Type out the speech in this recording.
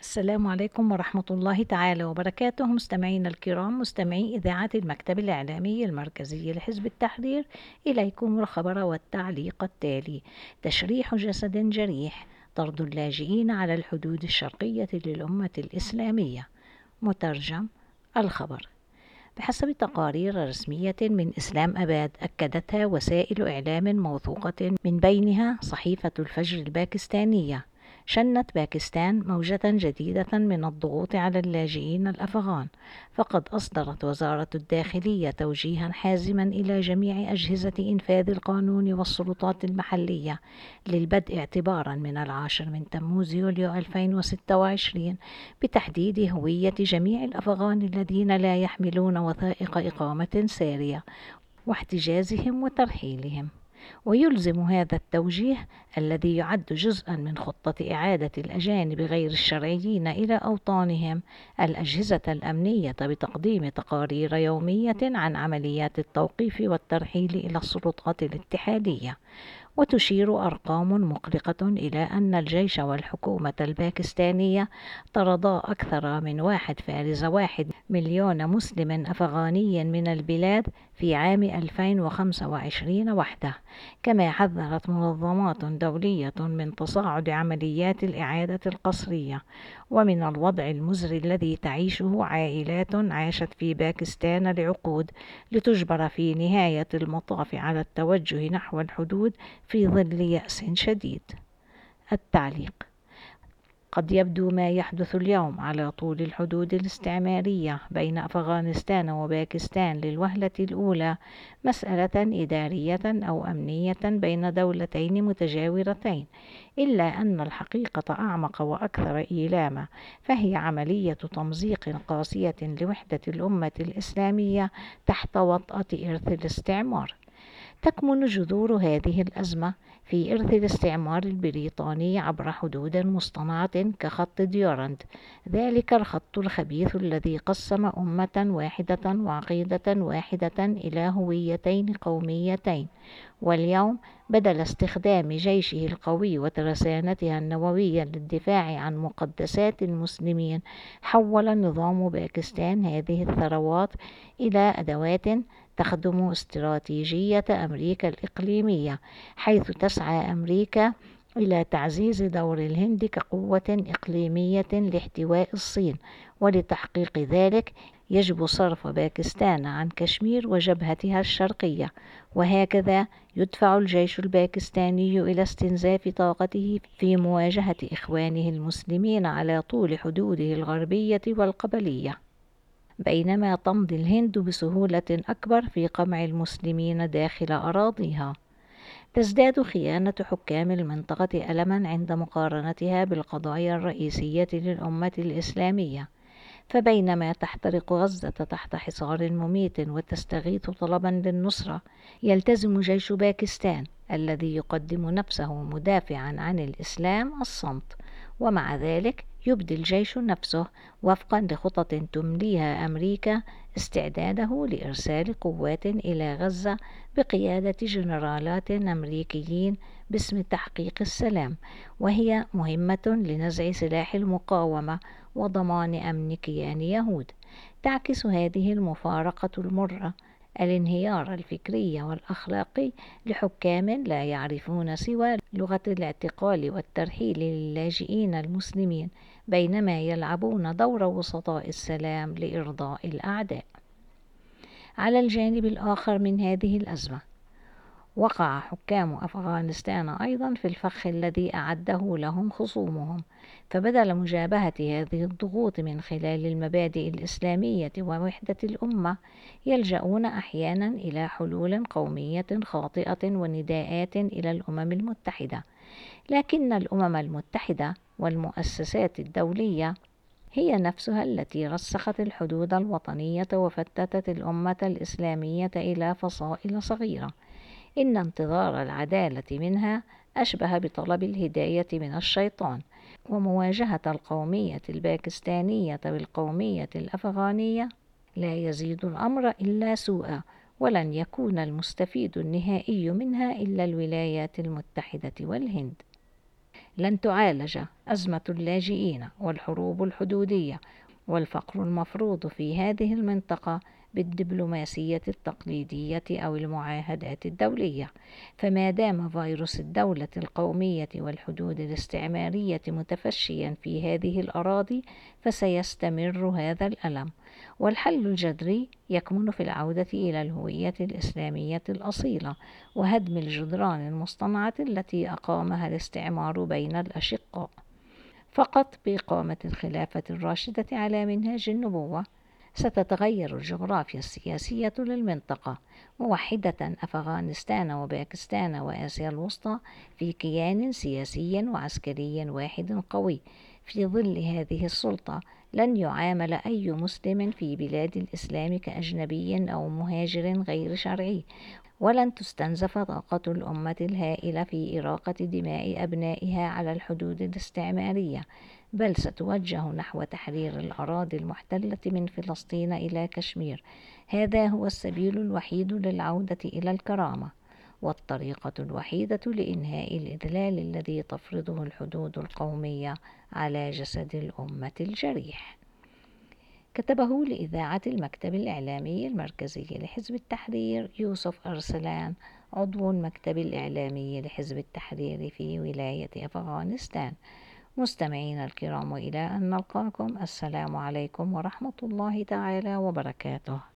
السلام عليكم ورحمة الله تعالى وبركاته. مستمعينا الكرام، مستمعي إذاعة المكتب الإعلامي المركزي لحزب التحرير، إليكم الخبر والتعليق التالي: تشريح جسد جريح، طرد اللاجئين على الحدود الشرقية للأمة الإسلامية. مترجم الخبر. بحسب تقارير رسمية من إسلام أباد أكدتها وسائل إعلام موثوقة من بينها صحيفة الفجر الباكستانية، شنت باكستان موجة جديدة من الضغوط على اللاجئين الأفغان، فقد أصدرت وزارة الداخلية توجيها حازما إلى جميع أجهزة إنفاذ القانون والسلطات المحلية للبدء اعتبارا من 10 من تموز يوليو 2026 بتحديد هوية جميع الأفغان الذين لا يحملون وثائق إقامة سارية واحتجازهم وترحيلهم. ويلزم هذا التوجيه الذي يعد جزءا من خطة إعادة الأجانب غير الشرعيين إلى أوطانهم الأجهزة الأمنية بتقديم تقارير يومية عن عمليات التوقيف والترحيل إلى السلطات الاتحادية. وتشير أرقام مقلقة إلى أن الجيش والحكومة الباكستانية طردا أكثر من 1.1 مليون مسلم أفغاني من البلاد في عام 2025 وحده. كما حذرت منظمات دولية من تصاعد عمليات الإعادة القسرية ومن الوضع المزري الذي تعيشه عائلات عاشت في باكستان لعقود، لتجبر في نهاية المطاف على التوجه نحو الحدود في ظل يأس شديد. التعليق: قد يبدو ما يحدث اليوم على طول الحدود الاستعمارية بين أفغانستان وباكستان للوهلة الأولى مسألة إدارية أو أمنية بين دولتين متجاورتين، إلا أن الحقيقة أعمق وأكثر إيلاما، فهي عملية تمزيق قاسية لوحدة الأمة الإسلامية تحت وطأة إرث الاستعمار. تكمن جذور هذه الأزمة في إرث الاستعمار البريطاني عبر حدود مصطنعة كخط ديورند، ذلك الخط الخبيث الذي قسم أمة واحدة وعقيدة واحدة إلى هويتين قوميتين. واليوم بدل استخدام جيشه القوي وترسانتها النووية للدفاع عن مقدسات المسلمين، حول نظام باكستان هذه الثروات إلى أدوات تخدم استراتيجية أمريكا الإقليمية، حيث تسعى أمريكا إلى تعزيز دور الهند كقوة إقليمية لاحتواء الصين، ولتحقيق ذلك يجب صرف باكستان عن كشمير وجبهتها الشرقية. وهكذا يدفع الجيش الباكستاني إلى استنزاف طاقته في مواجهة إخوانه المسلمين على طول حدوده الغربية والقبلية، بينما تمضي الهند بسهولة أكبر في قمع المسلمين داخل أراضيها. تزداد خيانة حكام المنطقة ألما عند مقارنتها بالقضايا الرئيسية للأمة الإسلامية، فبينما تحترق غزة تحت حصار مميت وتستغيث طلبا للنصرة، يلتزم جيش باكستان الذي يقدم نفسه مدافعا عن الإسلام الصمت. ومع ذلك يبدي الجيش نفسه وفقا لخطط تمليها أمريكا استعداده لإرسال قوات إلى غزة بقيادة جنرالات أمريكيين باسم تحقيق السلام، وهي مهمة لنزع سلاح المقاومة وضمان أمن كيان يهود. تعكس هذه المفارقة المرة الانهيار الفكري والأخلاقي لحكام لا يعرفون سوى لغة الاعتقال والترحيل للاجئين المسلمين، بينما يلعبون دور وسطاء السلام لإرضاء الأعداء. على الجانب الآخر من هذه الأزمة، وقع حكام أفغانستان أيضا في الفخ الذي أعده لهم خصومهم، فبدل مجابهة هذه الضغوط من خلال المبادئ الإسلامية ووحدة الأمة، يلجؤون أحيانا إلى حلول قومية خاطئة ونداءات إلى الأمم المتحدة. لكن الأمم المتحدة والمؤسسات الدولية هي نفسها التي رسخت الحدود الوطنية وفتتت الأمة الإسلامية إلى فصائل صغيرة. إن انتظار العدالة منها أشبه بطلب الهداية من الشيطان، ومواجهة القومية الباكستانية بالقومية الأفغانية لا يزيد الأمر إلا سوءا، ولن يكون المستفيد النهائي منها إلا الولايات المتحدة والهند. لن تعالج أزمة اللاجئين والحروب الحدودية والفقر المفروض في هذه المنطقة بالدبلوماسية التقليدية أو المعاهدات الدولية، فما دام فيروس الدولة القومية والحدود الاستعمارية متفشيا في هذه الأراضي فسيستمر هذا الألم، والحل الجذري يكمن في العودة إلى الهوية الإسلامية الأصيلة وهدم الجدران المصطنعة التي أقامها الاستعمار بين الأشقاء. فقط بإقامة الخلافة الراشدة على منهاج النبوة ستتغير الجغرافيا السياسية للمنطقة، موحدة أفغانستان وباكستان وآسيا الوسطى في كيان سياسي وعسكري واحد قوي. في ظل هذه السلطة لن يعامل أي مسلم في بلاد الإسلام كأجنبي أو مهاجر غير شرعي، ولن تستنزف طاقة الأمة الهائلة في إراقة دماء أبنائها على الحدود الاستعمارية، بل ستوجه نحو تحرير الأراضي المحتلة من فلسطين إلى كشمير. هذا هو السبيل الوحيد للعودة إلى الكرامة، والطريقة الوحيدة لإنهاء الإذلال الذي تفرضه الحدود القومية على جسد الأمة الجريح. كتبه لإذاعة المكتب الإعلامي المركزي لحزب التحرير يوسف أرسلان، عضو المكتب الإعلامي لحزب التحرير في ولاية أفغانستان. مستمعينا الكرام، وإلى أن نلقاكم، السلام عليكم ورحمة الله تعالى وبركاته.